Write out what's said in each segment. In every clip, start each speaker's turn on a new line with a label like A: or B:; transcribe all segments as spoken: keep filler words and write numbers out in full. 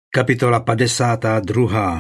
A: Kapitola padesátá druhá.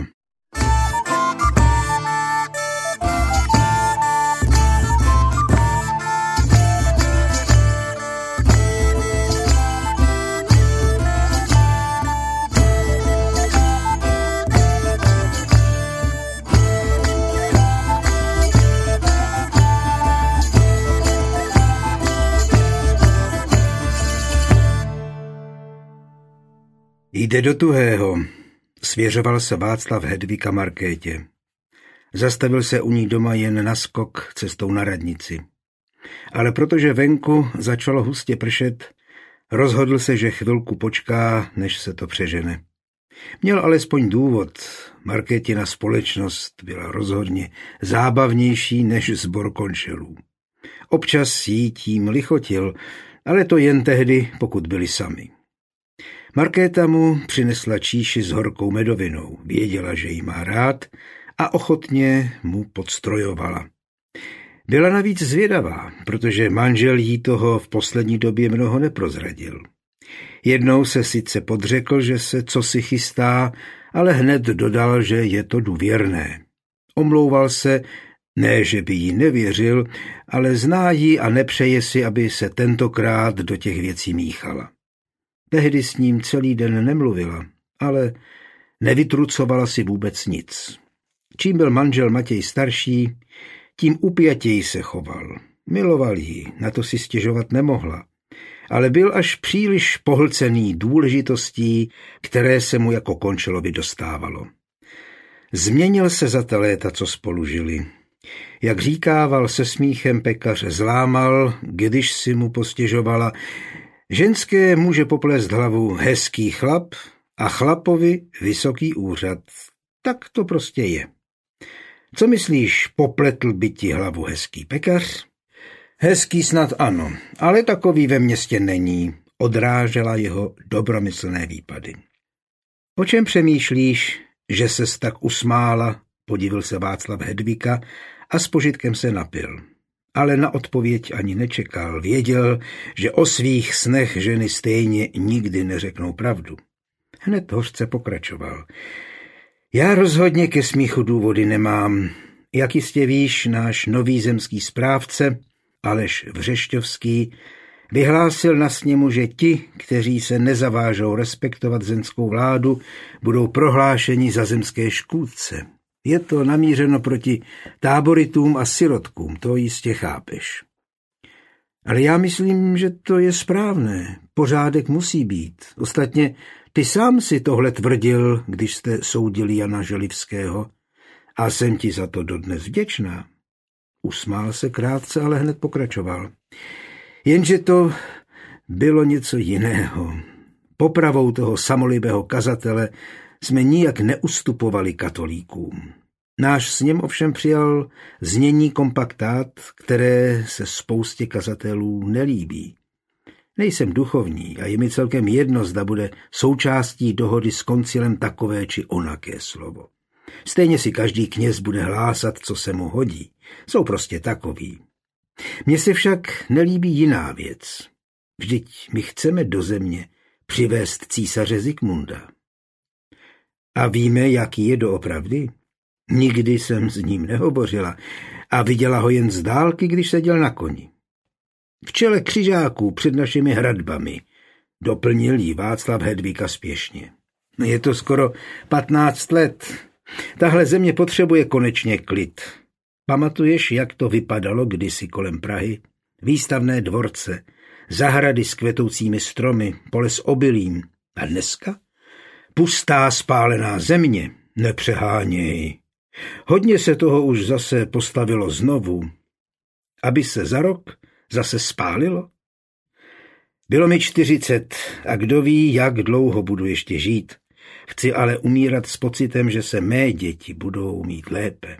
A: Jde do tuhého, svěřoval se Václav Hedvika Markétě. Zastavil se u ní doma jen na skok cestou na radnici. Ale protože venku začalo hustě pršet, rozhodl se, že chvilku počká, než se to přežene. Měl alespoň důvod, Markétina společnost byla rozhodně zábavnější než sbor končelů. Občas jí tím lichotil, ale to jen tehdy, pokud byli sami. Markéta mu přinesla číši s horkou medovinou, věděla, že jí má rád a ochotně mu podstrojovala. Byla navíc zvědavá, protože manžel jí toho v poslední době mnoho neprozradil. Jednou se sice podřekl, že se cosi chystá, ale hned dodal, že je to důvěrné. Omlouval se, ne, že by jí nevěřil, ale zná ji a nepřeje si, aby se tentokrát do těch věcí míchala. Tehdy s ním celý den nemluvila, ale nevytrucovala si vůbec nic. Čím byl manžel Matěj starší, tím upjatěji se choval. Miloval ji, na to si stěžovat nemohla, ale byl až příliš pohlcený důležitostí, které se mu jako končelovi dostávalo. Změnil se za ta léta, co spolu žili. Jak říkával se smíchem pekař, zlámal, když si mu postěžovala: ženské může poplést hlavu hezký chlap a chlapovi vysoký úřad. Tak to prostě je. Co myslíš, popletl by ti hlavu hezký pekař? Hezký snad ano, ale takový ve městě není, odrážela jeho dobromyslné výpady. O čem přemýšlíš, že ses tak usmála, podivil se Václav Hedvika a s požitkem se napil. Ale na odpověď ani nečekal. Věděl, že o svých snech ženy stejně nikdy neřeknou pravdu. Hned hořce pokračoval. Já rozhodně ke smíchu důvody nemám. Jak jistě víš, náš nový zemský správce, Aleš Vřešťovský, vyhlásil na sněmu, že ti, kteří se nezavážou respektovat zemskou vládu, budou prohlášeni za zemské škůdce. Je to namířeno proti táboritům a sirotkům, to jistě chápeš. Ale já myslím, že to je správné. Pořádek musí být. Ostatně ty sám si tohle tvrdil, když jste soudili Jana Želivského, a jsem ti za to dodnes vděčná. Usmál se krátce, ale hned pokračoval. Jenže to bylo něco jiného. Popravou toho samolibého kazatele jsme nijak neustupovali katolíkům. Náš sněm ovšem přijal znění kompaktát, které se spoustě kazatelů nelíbí. Nejsem duchovní a je mi celkem jedno, zda bude součástí dohody s koncilem takové či onaké slovo. Stejně si každý kněz bude hlásat, co se mu hodí. Jsou prostě takoví. Mně se však nelíbí jiná věc. Vždyť my chceme do země přivést císaře Zikmunda. A víme, jaký je doopravdy? Nikdy jsem s ním nehovořila a viděla ho jen z dálky, když seděl na koni. V čele křižáků před našimi hradbami, doplnil jí Václav Hedvika spěšně. Je to skoro patnáct let. Tahle země potřebuje konečně klid. Pamatuješ, jak to vypadalo kdysi kolem Prahy? Výstavné dvorce, zahrady s kvetoucími stromy, pole s obilím. A dneska? Pustá spálená země, nepřeháněj. Hodně se toho už zase postavilo znovu. Aby se za rok zase spálilo? Bylo mi čtyřicet a kdo ví, jak dlouho budu ještě žít. Chci ale umírat s pocitem, že se mé děti budou mít lépe.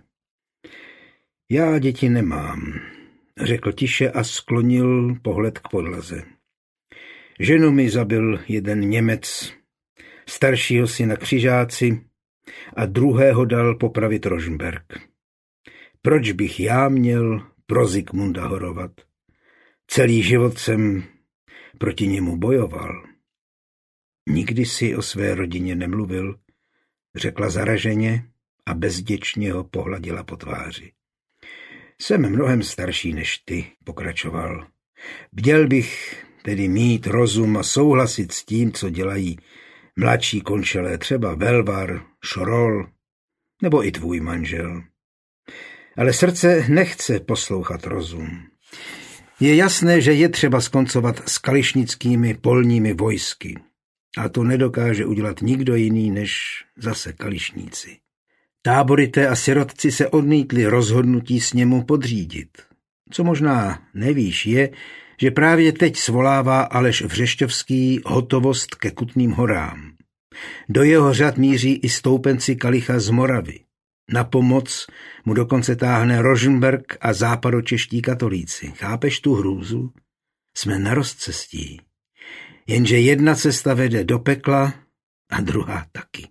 A: Já děti nemám, řekl tiše a sklonil pohled k podlaze. Ženu mi zabil jeden Němec, staršího syna křižáci a druhého dal popravit Rožmberk. Proč bych já měl pro Zikmunda horovat? Celý život jsem proti němu bojoval. Nikdy si o své rodině nemluvil, řekla zaraženě a bezděčně ho pohladila po tváři. Jsem mnohem starší než ty, pokračoval. Bděl bych tedy mít rozum a souhlasit s tím, co dělají mladší končelé, třeba Velvar, Šorol nebo i tvůj manžel. Ale srdce nechce poslouchat rozum. Je jasné, že je třeba skoncovat s kališnickými polními vojsky. A to nedokáže udělat nikdo jiný než zase kališníci. Táborité a sirotci se odmítli rozhodnutí sněmu podřídit. Co možná nevíš je, že právě teď svolává Aleš Vřešťovský hotovost ke Kutným horám. Do jeho řad míří i stoupenci Kalicha z Moravy. Na pomoc mu dokonce táhne Rožmberk a západočeští katolíci. Chápeš tu hrůzu? Jsme na rozcestí. Jenže jedna cesta vede do pekla a druhá taky.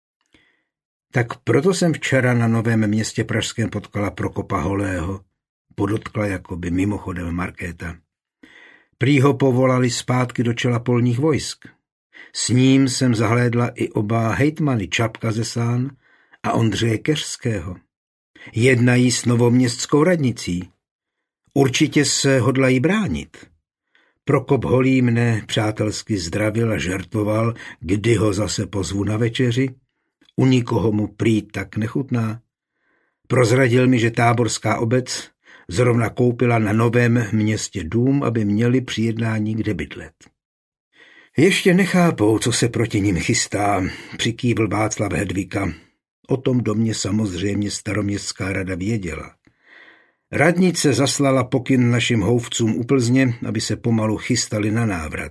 A: Tak proto jsem včera na Novém Městě pražském potkala Prokopa Holého, podotkla jakoby mimochodem Markéta. Prý ho povolali zpátky do čela polních vojsk. S ním jsem zahlédla i oba hejtmany Čapka ze Sán a Ondřeje Keřského. Jednají s novoměstskou radnicí. Určitě se hodlají bránit. Prokop Holý mne přátelsky zdravil a žertoval, kdy ho zase pozvu na večeři. U nikoho mu prý tak nechutná. Prozradil mi, že táborská obec zrovna koupila na Novém Městě dům, aby měli při jednání kde bydlet. Ještě nechápou, co se proti nim chystá, přikývl Václav Hedvika. O tom domě samozřejmě staroměstská rada věděla. Radnice zaslala pokyn našim houfcům u Plzně, aby se pomalu chystali na návrat.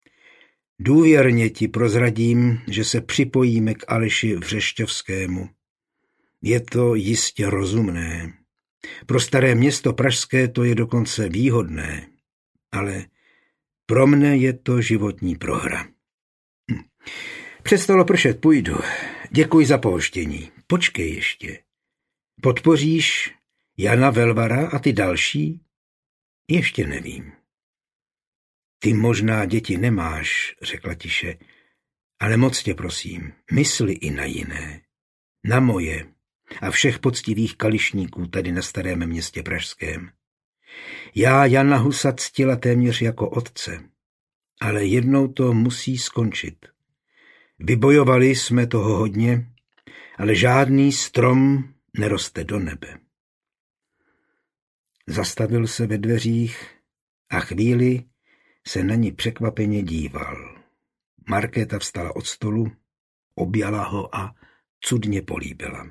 A: Důvěrně ti prozradím, že se připojíme k Aleši Vřešťovskému. Je to jistě rozumné. Pro staré město pražské to je dokonce výhodné, ale pro mne je to životní prohra. Hm. Přestalo pršet, půjdu. Děkuji za pohoštění. Počkej ještě. Podpoříš Jana Velvara a ty další? Ještě nevím. Ty možná děti nemáš, řekla tiše, ale moc tě prosím, mysli i na jiné. Na moje a všech poctivých kališníků tady na Starém Městě pražském. Já Jana Husa ctila téměř jako otce, ale jednou to musí skončit. Vybojovali jsme toho hodně, ale žádný strom neroste do nebe. Zastavil se ve dveřích a chvíli se na ní překvapeně díval. Markéta vstala od stolu, objala ho a cudně políbila.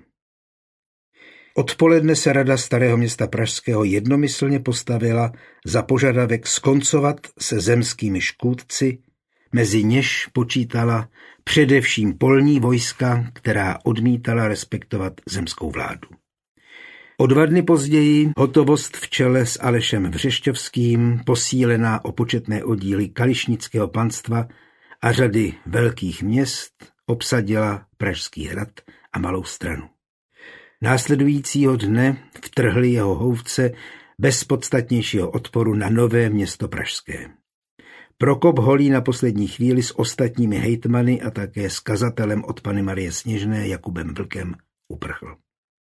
A: Odpoledne se rada Starého Města pražského jednomyslně postavila za požadavek skoncovat se zemskými škůdci, mezi něž počítala především polní vojska, která odmítala respektovat zemskou vládu. O dva dny později hotovost v čele s Alešem Vřešťovským, posílená o početné oddíly kališnického panstva a řady velkých měst, obsadila Pražský hrad a Malou Stranu. Následujícího dne vtrhli jeho houfce bez podstatnějšího odporu na Nové Město pražské. Prokop Holý na poslední chvíli s ostatními hejtmany a také s kazatelem od Panny Marie Sněžné Jakubem Vlkem uprchl.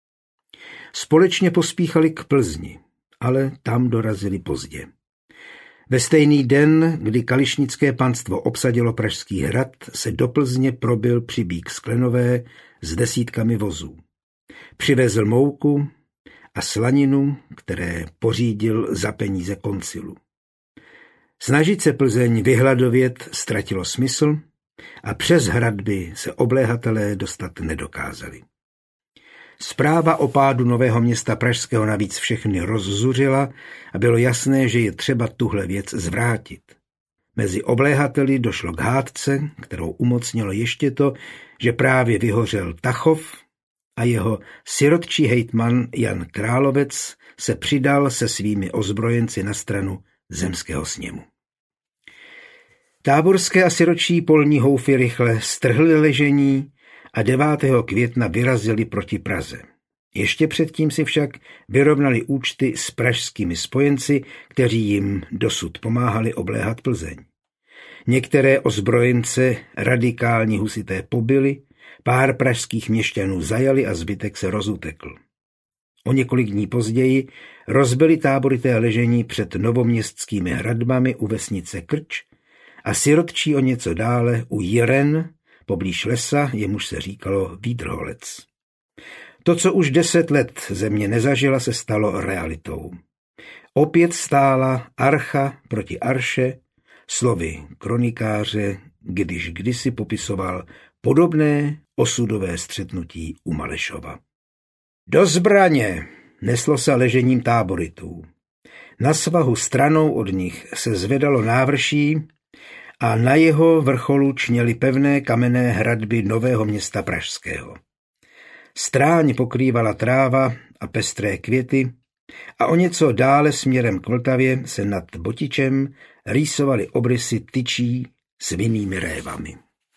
A: Společně pospíchali k Plzni, ale tam dorazili pozdě. Ve stejný den, kdy kališnické panstvo obsadilo Pražský hrad, se do Plzně probil přibík Sklenové s desítkami vozů. Přivezl mouku a slaninu, které pořídil za peníze koncilu. Snažit se Plzeň vyhladovět ztratilo smysl a přes hradby se obléhatelé dostat nedokázali. Zpráva o pádu Nového Města pražského navíc všechny rozzuřila a bylo jasné, že je třeba tuhle věc zvrátit. Mezi obléhateli došlo k hádce, kterou umocnilo ještě to, že právě vyhořel Tachov a jeho sirotčí hejtman Jan Královec se přidal se svými ozbrojenci na stranu zemského sněmu. Táborské a sirotčí polní houfy rychle strhly ležení a devátého května vyrazili proti Praze. Ještě předtím si však vyrovnali účty s pražskými spojenci, kteří jim dosud pomáhali obléhat Plzeň. Některé ozbrojence radikální husité pobili, pár pražských měšťanů zajali a zbytek se rozutekl. O několik dní později rozbili táborité ležení před novoměstskými hradbami u vesnice Krč a sirotčí o něco dále u Jiren, poblíž lesa, jemuž se říkalo Výdrholec. To, co už deset let země nezažila, se stalo realitou. Opět stála archa proti arše, slovy kronikáře, když kdysi popisoval podobné osudové střetnutí u Malešova. Do zbraně neslo se ležením táboritů. Na svahu stranou od nich se zvedalo návrší a na jeho vrcholu čněly pevné kamenné hradby Nového Města pražského. Stráň pokrývala tráva a pestré květy a o něco dále směrem k Vltavě se nad Botičem rýsovaly obrysy tyčí s vinnými révami.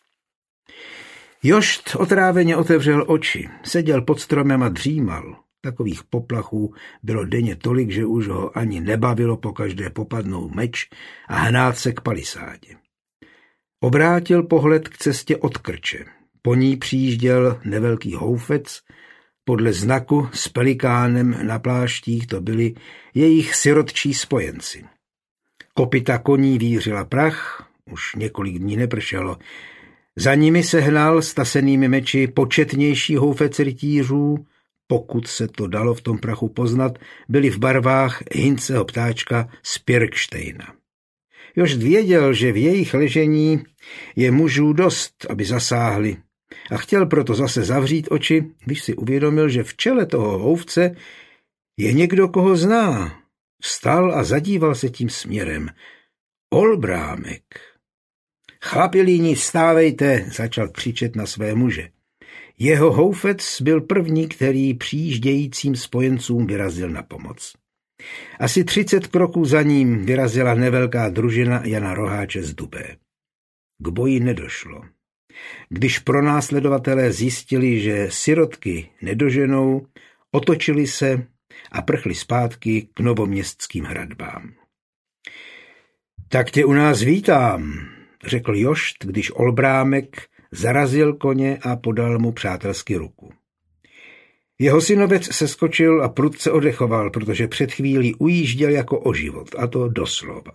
A: Jošt otráveně otevřel oči, seděl pod stromem a dřímal. Takových poplachů bylo denně tolik, že už ho ani nebavilo pokaždé popadnout meč a hnát se k palisádě. Obrátil pohled k cestě od Krče. Po ní přijížděl nevelký houfec, podle znaku s pelikánem na pláštích to byli jejich sirotčí spojenci. Kopyta koní vířila prach, už několik dní nepršelo. Za nimi se hnal s tasenými meči početnější houfec rytířů, pokud se to dalo v tom prachu poznat, byli v barvách Hinceho ptáčka z Pirkštejna. Jož věděl, že v jejich ležení je mužů dost, aby zasáhli, a chtěl proto zase zavřít oči, když si uvědomil, že v čele toho houfce je někdo, koho zná. Vstal a zadíval se tím směrem. Olbrámek. Chlapi líní, vstávejte, začal křičet na své muže. Jeho houfec byl první, který přijíždějícím spojencům vyrazil na pomoc. Asi třicet kroků za ním vyrazila nevelká družina Jana Roháče z Dubé. K boji nedošlo. Když pronásledovatelé zjistili, že sirotky nedoženou, otočili se a prchli zpátky k novoměstským hradbám. Tak tě u nás vítám, řekl Jošt, když Olbrámek zarazil koně a podal mu přátelsky ruku. Jeho synovec se skočil a prudce odechoval, protože před chvílí ujížděl jako o život, a to doslova.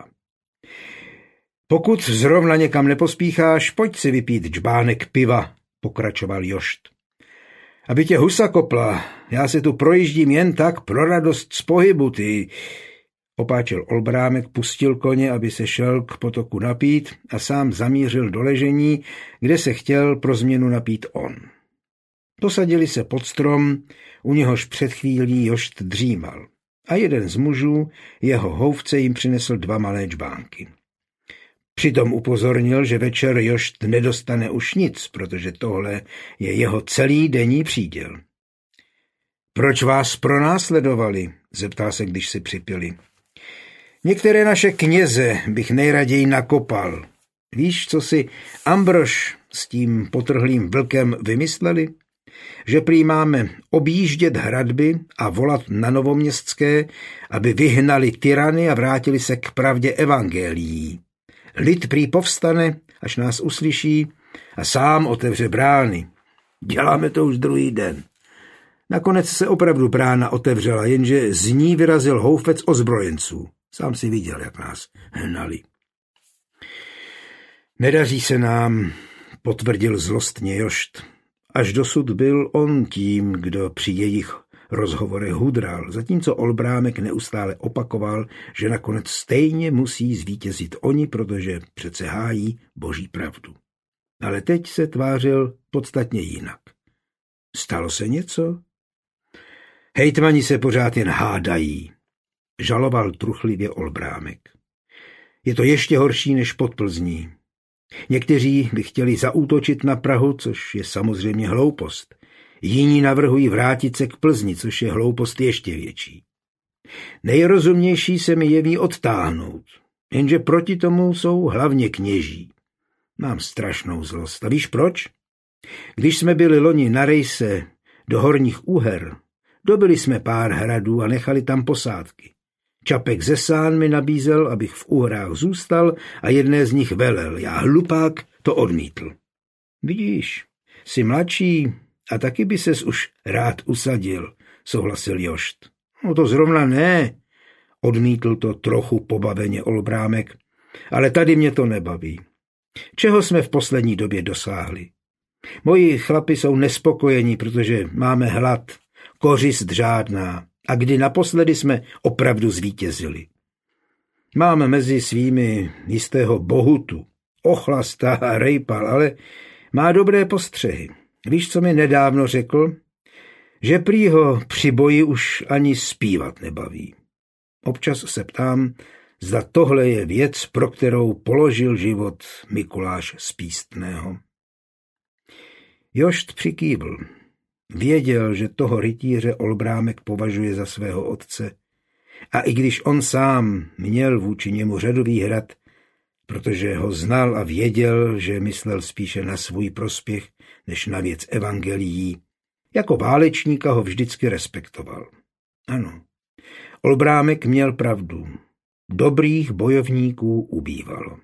A: Pokud zrovna někam nepospícháš, pojď si vypít džbánek piva, pokračoval Jošt. Aby tě husa kopla, já se tu projíždím jen tak pro radost z pohybu, ty... Opáčil Olbrámek, pustil koně, aby se šel k potoku napít a sám zamířil do ležení, kde se chtěl pro změnu napít on. Posadili se pod strom, u něhož před chvílí Jošt dřímal, a jeden z mužů, jeho houfce, jim přinesl dva malé džbánky. Přitom upozornil, že večer Jošt nedostane už nic, protože tohle je jeho celý denní příděl. Proč vás pronásledovali? Zeptal se, když si připili. Některé naše kněze bych nejraději nakopal. Víš, co si Ambrož s tím potrhlým vlkem vymysleli? Že prý máme objíždět hradby a volat na novoměstské, aby vyhnali tyrany a vrátili se k pravdě evangelií. Lid prý povstane, až nás uslyší, a sám otevře brány. Děláme to už druhý den. Nakonec se opravdu brána otevřela, jenže z ní vyrazil houfec ozbrojenců. Sám si viděl, jak nás hnali. Nedaří se nám, potvrdil zlostně Jošt. Až dosud byl on tím, kdo při jejich rozhovorech hudral, zatímco Olbrámek neustále opakoval, že nakonec stejně musí zvítězit oni, protože přece hájí boží pravdu. Ale teď se tvářil podstatně jinak. Stalo se něco? Hejtmani se pořád jen hádají, žaloval truchlivě Olbrámek. Je to ještě horší než pod Plzní. Někteří by chtěli zaútočit na Prahu, což je samozřejmě hloupost. Jiní navrhují vrátit se k Plzni, což je hloupost ještě větší. Nejrozumnější se mi jeví odtáhnout, jenže proti tomu jsou hlavně kněží. Mám strašnou zlost. A víš proč? Když jsme byli loni na rejse do Horních Úher, dobili jsme pár hradů a nechali tam posádky. Čapek ze Sán mi nabízel, abych v Uhrách zůstal a jedné z nich velel. Já hlupák to odmítl. Vidíš, jsi mladší a taky by ses už rád usadil, souhlasil Jošt. No to zrovna ne, odmítl to trochu pobaveně Olbrámek, ale tady mě to nebaví. Čeho jsme v poslední době dosáhli? Moji chlapi jsou nespokojení, protože máme hlad, kořist žádná. A kdy naposledy jsme opravdu zvítězili? Máme mezi svými jistého Bohutu, ochlasta a rejpal, ale má dobré postřehy. Víš, co mi nedávno řekl? Že prý ho při boji už ani zpívat nebaví. Občas se ptám, zda tohle je věc, pro kterou položil život Mikuláš z Pístného. Jošt přikývl. Věděl, že toho rytíře Olbrámek považuje za svého otce a i když on sám měl vůči němu řadu výhrad, protože ho znal a věděl, že myslel spíše na svůj prospěch než na věc evangelií, jako válečníka ho vždycky respektoval. Ano, Olbrámek měl pravdu. Dobrých bojovníků ubývalo.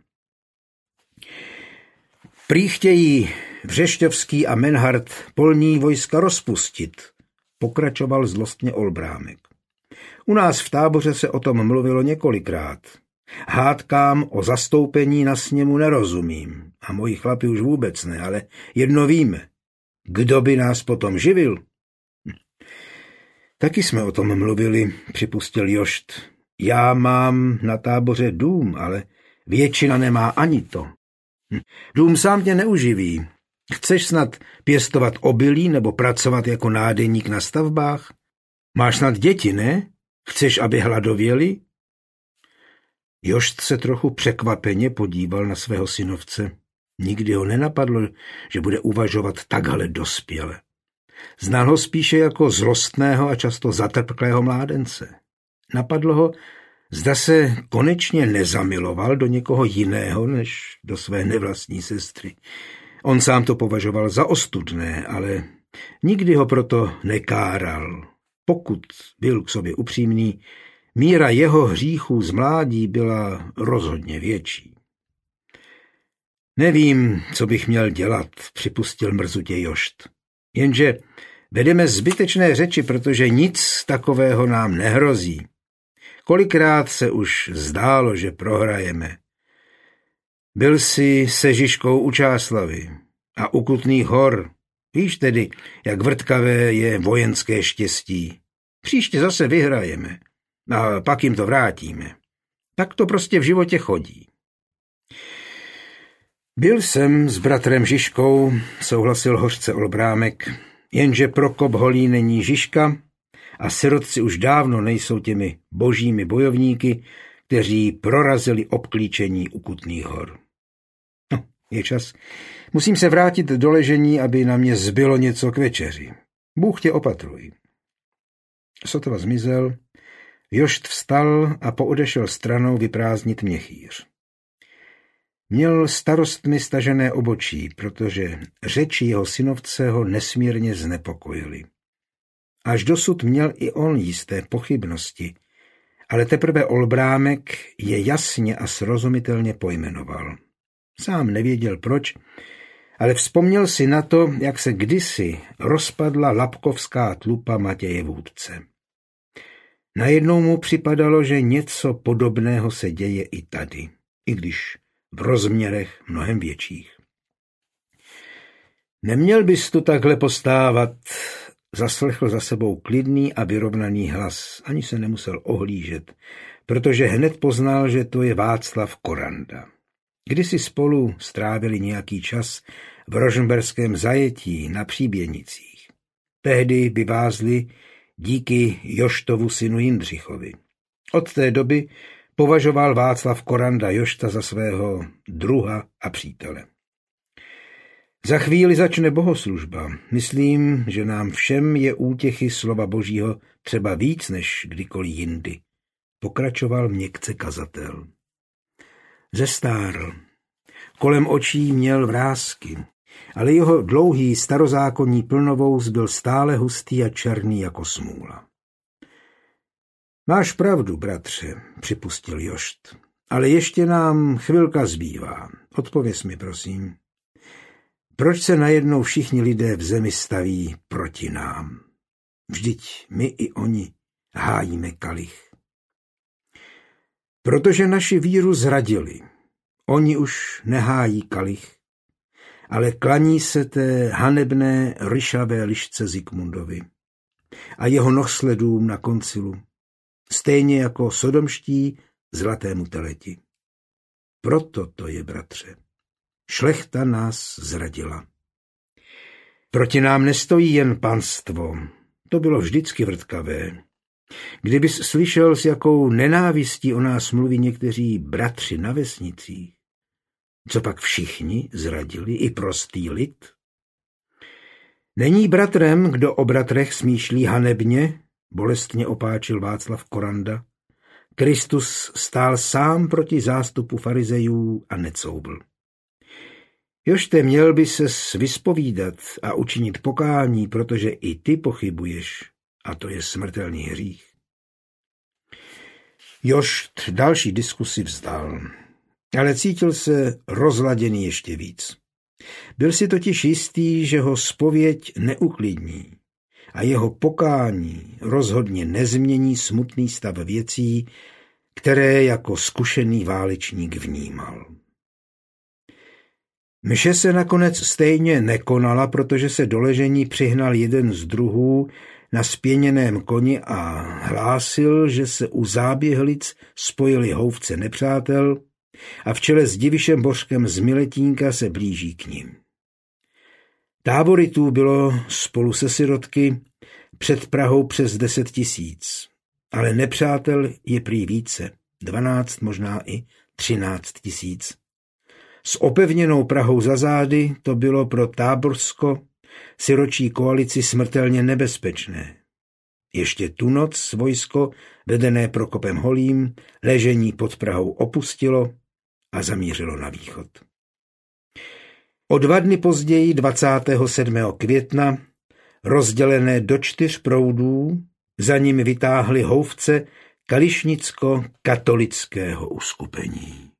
A: Prý chtějí Vřešťovský a Menhard polní vojska rozpustit, pokračoval zlostně Olbrámek. U nás v táboře se o tom mluvilo několikrát. Hádkám o zastoupení na sněmu nerozumím, a moji chlapi už vůbec ne, ale jedno víme. Kdo by nás potom živil? Hm. Taky jsme o tom mluvili, připustil Jošt. Já mám na táboře dům, ale většina nemá ani to. Hm. Dům sám tě neuživí. Chceš snad pěstovat obilí nebo pracovat jako nádeník na stavbách? Máš snad děti, ne? Chceš, aby hladověli? Jošt se trochu překvapeně podíval na svého synovce. Nikdy ho nenapadlo, že bude uvažovat takhle dospěle. Znal ho spíše jako zlostného a často zatrpklého mládence. Napadlo ho, zda se konečně nezamiloval do někoho jiného než do své nevlastní sestry. On sám to považoval za ostudné, ale nikdy ho proto nekáral. Pokud byl k sobě upřímný, míra jeho hříchů z mládí byla rozhodně větší. Nevím, co bych měl dělat, připustil mrzutě Jošt. Jenže vedeme zbytečné řeči, protože nic takového nám nehrozí. Kolikrát se už zdálo, že prohrajeme. Byl jsi se Žižkou u Čáslavy a u Kutných hor. Víš tedy, jak vrtkavé je vojenské štěstí. Příště zase vyhrajeme a pak jim to vrátíme. Tak to prostě v životě chodí. Byl jsem s bratrem Žižkou, souhlasil hořce Olbrámek, jenže Prokop Holý není Žižka a sirotci už dávno nejsou těmi božími bojovníky, kteří prorazili obklíčení u Kutných hor. No, je čas. Musím se vrátit do ležení, aby na mě zbylo něco k večeři. Bůh tě opatruj. Sotva zmizel, Jošt vstal a poodešel stranou vyprázdnit měchýř. Měl starostmi stažené obočí, protože řeči jeho synovce ho nesmírně znepokojily. Až dosud měl i on jisté pochybnosti, ale teprve Olbrámek je jasně a srozumitelně pojmenoval. Sám nevěděl proč, ale vzpomněl si na to, jak se kdysi rozpadla lapkovská tlupa Matěje Vůdce. Najednou mu připadalo, že něco podobného se děje i tady, i když v rozměrech mnohem větších. Neměl bys tu takhle postávat, zaslechl za sebou klidný a vyrovnaný hlas, ani se nemusel ohlížet, protože hned poznal, že to je Václav Koranda. Kdysi spolu strávili nějaký čas v rožmberském zajetí na Příběnicích. Tehdy vyvázli díky Joštovu synu Jindřichovi. Od té doby považoval Václav Koranda Jošta za svého druha a přítele. Za chvíli začne bohoslužba. Myslím, že nám všem je útěchy slova Božího třeba víc než kdykoliv jindy. Pokračoval měkce kazatel. Zestárl. Kolem očí měl vrásky, ale jeho dlouhý starozákonní plnovous byl stále hustý a černý jako smůla. Máš pravdu, bratře, připustil Jošt, ale ještě nám chvilka zbývá. Odpověz mi, prosím. Proč se najednou všichni lidé v zemi staví proti nám? Vždyť my i oni hájíme kalich. Protože naši víru zradili. Oni už nehájí kalich, ale klaní se té hanebné ryšavé lišce Zikmundovi a jeho nohsledům na koncilu, stejně jako sodomští zlatému teleti. Proto to je, bratře. Šlechta nás zradila. Proti nám nestojí jen panstvo. To bylo vždycky vrtkavé. Kdybys slyšel, s jakou nenávistí o nás mluví někteří bratři na vesnicích, co pak všichni zradili, i prostý lid? Není bratrem, kdo o bratrech smýšlí hanebně, bolestně opáčil Václav Koranda. Kristus stál sám proti zástupu farizejů a necoubl. Jošte, měl by ses vyspovídat a učinit pokání, protože i ty pochybuješ, a to je smrtelný hřích. Jošt další diskusi vzdal, ale cítil se rozladěný ještě víc. Byl si totiž jistý, že ho zpověď neuklidní a jeho pokání rozhodně nezmění smutný stav věcí, které jako zkušený válečník vnímal. Mše se nakonec stejně nekonala, protože se do ležení přihnal jeden z druhů na spěněném koni a hlásil, že se u záběhlic spojili houfce nepřátel a v čele s Divišem Bořkem z Miletínka se blíží k nim. Táboritů bylo spolu se sirotky před Prahou přes deset tisíc, ale nepřátel je prý více, dvanáct, možná i třináct tisíc. S opevněnou Prahou za zády to bylo pro táborsko-siročí koalici smrtelně nebezpečné. Ještě tu noc vojsko, vedené Prokopem Holým, ležení pod Prahou opustilo a zamířilo na východ. O dva dny později, dvacátého sedmého května, rozdělené do čtyř proudů, za nimi vytáhli houfce kališnicko-katolického uskupení.